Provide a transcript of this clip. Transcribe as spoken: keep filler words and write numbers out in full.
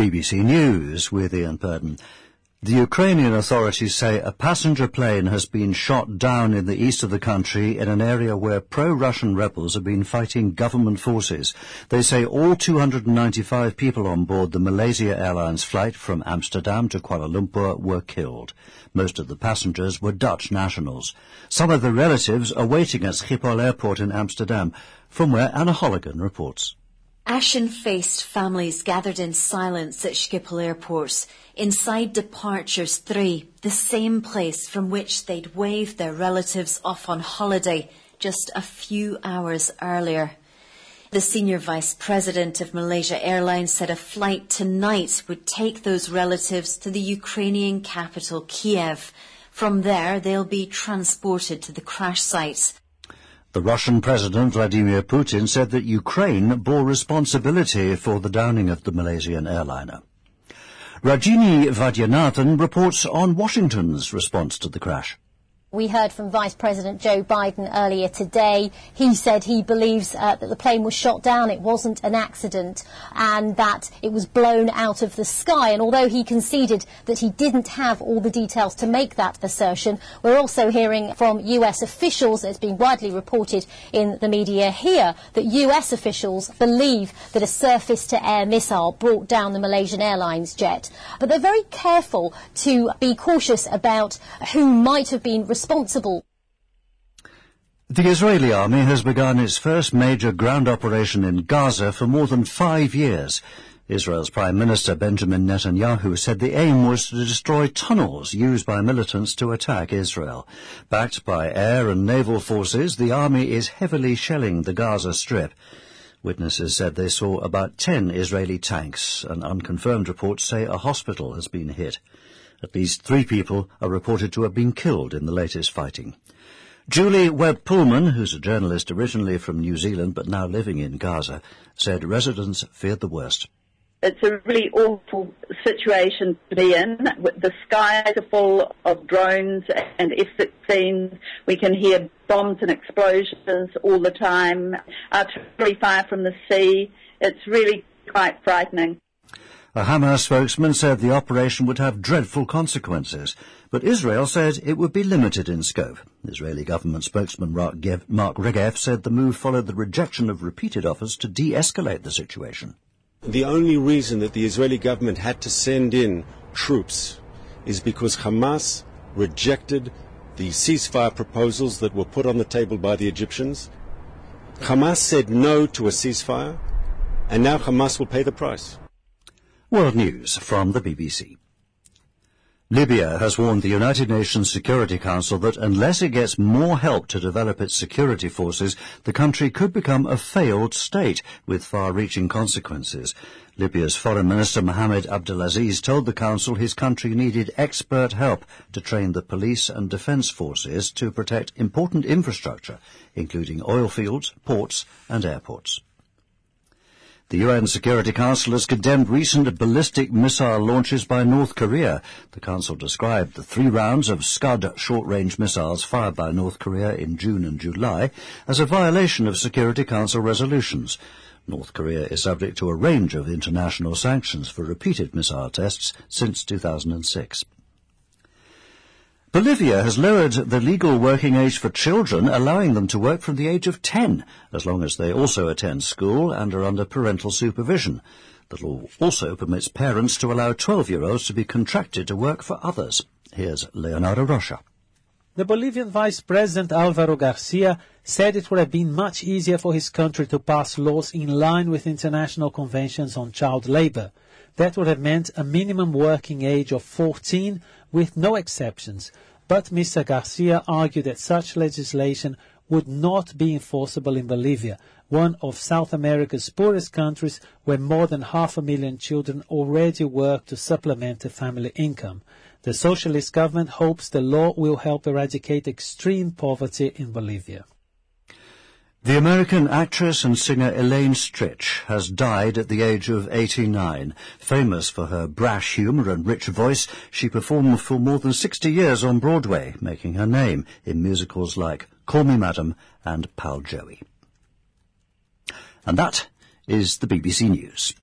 B B C News with Ian Purden. The Ukrainian authorities say a passenger plane has been shot down in the east of the country in an area where pro-Russian rebels have been fighting government forces. They say all two hundred ninety-five people on board the Malaysia Airlines flight from Amsterdam to Kuala Lumpur were killed. Most of the passengers were Dutch nationals. Some of the relatives are waiting at Schiphol Airport in Amsterdam, from where Anna Holligan reports. Ashen-faced families gathered in silence at Schiphol Airport, inside Departures three, the same place from which they'd waved their relatives off on holiday just a few hours earlier. The senior vice president of Malaysia Airlines said a flight tonight would take those relatives to the Ukrainian capital, Kiev. From there, they'll be transported to the crash site. The Russian President Vladimir Putin said that Ukraine bore responsibility for the downing of the Malaysian airliner. Rajini Vaidyanathan reports on Washington's response to the crash. We heard from Vice President Joe Biden earlier today. He said he believes uh, that the plane was shot down, it wasn't an accident, and that it was blown out of the sky. And although he conceded that he didn't have all the details to make that assertion, we're also hearing from U S officials, it's been widely reported in the media here, that U S officials believe that a surface-to-air missile brought down the Malaysian Airlines jet. But they're very careful to be cautious about who might have been responsible. Responsible. The Israeli army has begun its first major ground operation in Gaza for more than five years. Israel's Prime Minister Benjamin Netanyahu said the aim was to destroy tunnels used by militants to attack Israel. Backed by air and naval forces, the army is heavily shelling the Gaza Strip. Witnesses said they saw about ten Israeli tanks, and unconfirmed reports say a hospital has been hit. At least three people are reported to have been killed in the latest fighting. Julie Webb-Pullman, who's a journalist originally from New Zealand but now living in Gaza, said residents feared the worst. It's a really awful situation to be in. The skies are full of drones and F sixteens. We can hear bombs and explosions all the time. Artillery fire from the sea. It's really quite frightening. A Hamas spokesman said the operation would have dreadful consequences, but Israel said it would be limited in scope. Israeli government spokesman Mark Regev said the move followed the rejection of repeated offers to de-escalate the situation. The only reason that the Israeli government had to send in troops is because Hamas rejected the ceasefire proposals that were put on the table by the Egyptians. Hamas said no to a ceasefire, and now Hamas will pay the price. World News from the B B C. Libya has warned the United Nations Security Council that unless it gets more help to develop its security forces, the country could become a failed state with far-reaching consequences. Libya's Foreign Minister Mohamed Abdelaziz told the Council his country needed expert help to train the police and defence forces to protect important infrastructure, including oil fields, ports and airports. The U N Security Council has condemned recent ballistic missile launches by North Korea. The Council described the three rounds of Scud short-range missiles fired by North Korea in June and July as a violation of Security Council resolutions. North Korea is subject to a range of international sanctions for repeated missile tests since two thousand six. Bolivia has lowered the legal working age for children, allowing them to work from the age of ten, as long as they also attend school and are under parental supervision. The law also permits parents to allow twelve-year-olds to be contracted to work for others. Here's Leonardo Rocha. The Bolivian Vice President Alvaro Garcia said it would have been much easier for his country to pass laws in line with international conventions on child labor. That would have meant a minimum working age of fourteen with no exceptions. But Mister Garcia argued that such legislation would not be enforceable in Bolivia, one of South America's poorest countries where more than half a million children already work to supplement the family income. The socialist government hopes the law will help eradicate extreme poverty in Bolivia. The American actress and singer Elaine Stritch has died at the age of eighty-nine. Famous for her brash humour and rich voice, she performed for more than sixty years on Broadway, making her name in musicals like Call Me Madam and Pal Joey. And that is the B B C News.